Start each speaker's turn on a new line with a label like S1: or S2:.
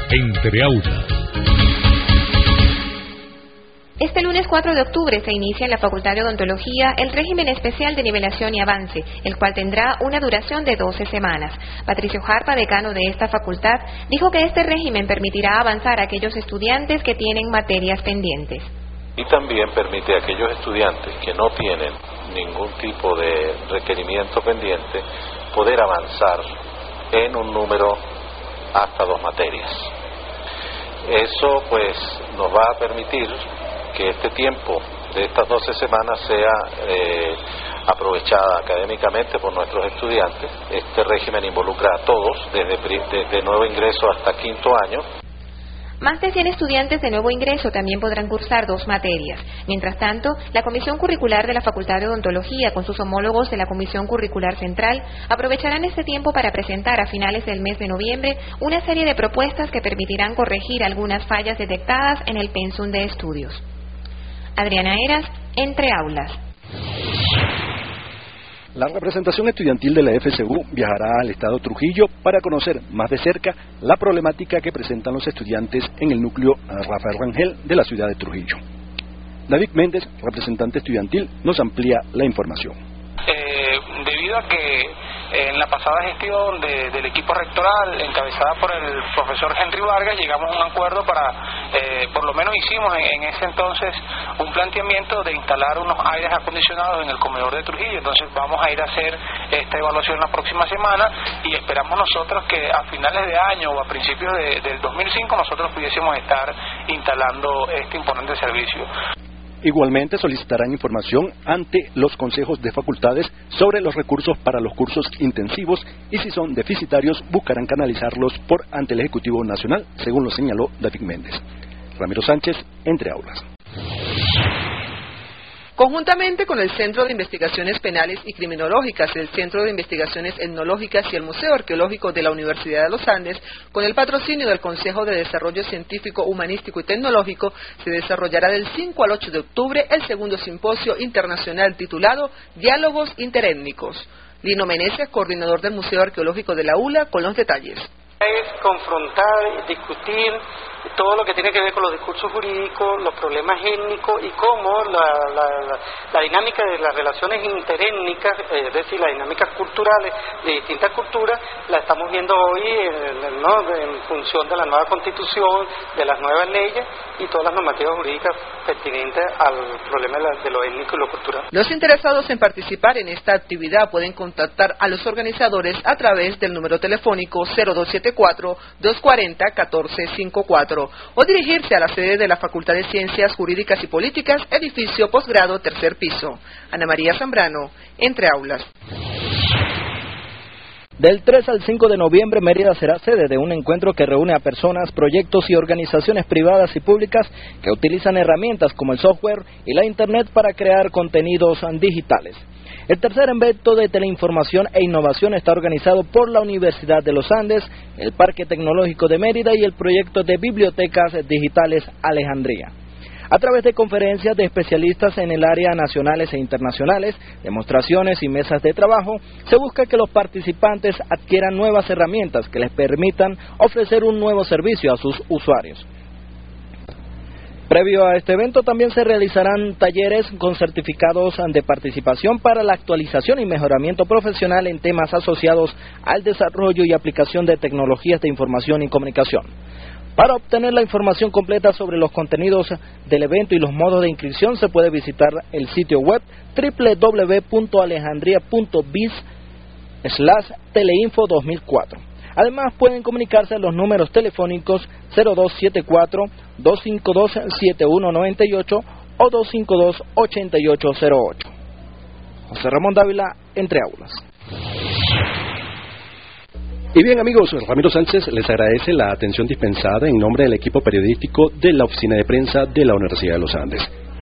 S1: Entre aulas.
S2: Este lunes 4 de octubre se inicia en la Facultad de Odontología el régimen especial de nivelación y avance, el cual tendrá una duración de 12 semanas. Patricio Jarpa, decano de esta facultad, dijo que este régimen permitirá avanzar a aquellos estudiantes que tienen materias pendientes.
S3: Y también permite a aquellos estudiantes que no tienen ningún tipo de requerimiento pendiente poder avanzar en un número hasta 2 materias. Eso pues nos va a permitir que este tiempo de estas 12 semanas sea aprovechada académicamente por nuestros estudiantes. Este régimen involucra a todos, desde nuevo ingreso hasta 5º año.
S2: Más de 100 estudiantes de nuevo ingreso también podrán cursar 2 materias. Mientras tanto, la Comisión Curricular de la Facultad de Odontología, con sus homólogos de la Comisión Curricular Central, aprovecharán este tiempo para presentar a finales del mes de noviembre una serie de propuestas que permitirán corregir algunas fallas detectadas en el pensum de estudios. Adriana Eras, Entre Aulas.
S4: La representación estudiantil de la FCU viajará al estado Trujillo para conocer más de cerca la problemática que presentan los estudiantes en el núcleo Rafael Rangel de la ciudad de Trujillo. David Méndez, representante estudiantil, nos amplía la información.
S5: Debido a que en la pasada gestión del equipo rectoral, encabezada por el profesor Henry Vargas, llegamos a un acuerdo para, por lo menos hicimos en ese entonces un planteamiento de instalar unos aires acondicionados en el comedor de Trujillo. Entonces vamos a ir a hacer esta evaluación la próxima semana y esperamos nosotros que a finales de año o a principios del 2005 nosotros pudiésemos estar instalando este imponente servicio.
S4: Igualmente solicitarán información ante los consejos de facultades sobre los recursos para los cursos intensivos y si son deficitarios buscarán canalizarlos ante el Ejecutivo Nacional, según lo señaló David Méndez. Ramiro Sánchez, Entre Aulas.
S6: Conjuntamente con el Centro de Investigaciones Penales y Criminológicas, el Centro de Investigaciones Etnológicas y el Museo Arqueológico de la Universidad de los Andes, con el patrocinio del Consejo de Desarrollo Científico, Humanístico y Tecnológico, se desarrollará del 5 al 8 de octubre el segundo simposio internacional titulado Diálogos Interétnicos. Lino Meneses, coordinador del Museo Arqueológico de la ULA, con los detalles.
S7: Es confrontar, discutir todo lo que tiene que ver con los discursos jurídicos, los problemas étnicos y cómo la dinámica de las relaciones interétnicas, es decir, las dinámicas culturales de distintas culturas, la estamos viendo hoy en función de la nueva constitución, de las nuevas leyes y todas las normativas jurídicas pertinentes al problema de lo étnico y lo cultural.
S6: Los interesados en participar en esta actividad pueden contactar a los organizadores a través del número telefónico 0274-240-1454 o dirigirse a la sede de la Facultad de Ciencias Jurídicas y Políticas, edificio posgrado, 3er piso. Ana María Zambrano, Entre Aulas.
S8: Del 3 al 5 de noviembre, Mérida será sede de un encuentro que reúne a personas, proyectos y organizaciones privadas y públicas que utilizan herramientas como el software y la Internet para crear contenidos digitales. El tercer evento de teleinformación e innovación está organizado por la Universidad de los Andes, el Parque Tecnológico de Mérida y el proyecto de Bibliotecas Digitales Alejandría. A través de conferencias de especialistas en el área nacionales e internacionales, demostraciones y mesas de trabajo, se busca que los participantes adquieran nuevas herramientas que les permitan ofrecer un nuevo servicio a sus usuarios. Previo a este evento también se realizarán talleres con certificados de participación para la actualización y mejoramiento profesional en temas asociados al desarrollo y aplicación de tecnologías de información y comunicación. Para obtener la información completa sobre los contenidos del evento y los modos de inscripción se puede visitar el sitio web www.alejandria.biz/teleinfo2004. Además pueden comunicarse a los números telefónicos 0274-252-7198 o 252-8808. José Ramón Dávila, Entre Aulas.
S4: Y bien amigos, Ramiro Sánchez les agradece la atención dispensada en nombre del equipo periodístico de la Oficina de Prensa de la Universidad de los Andes.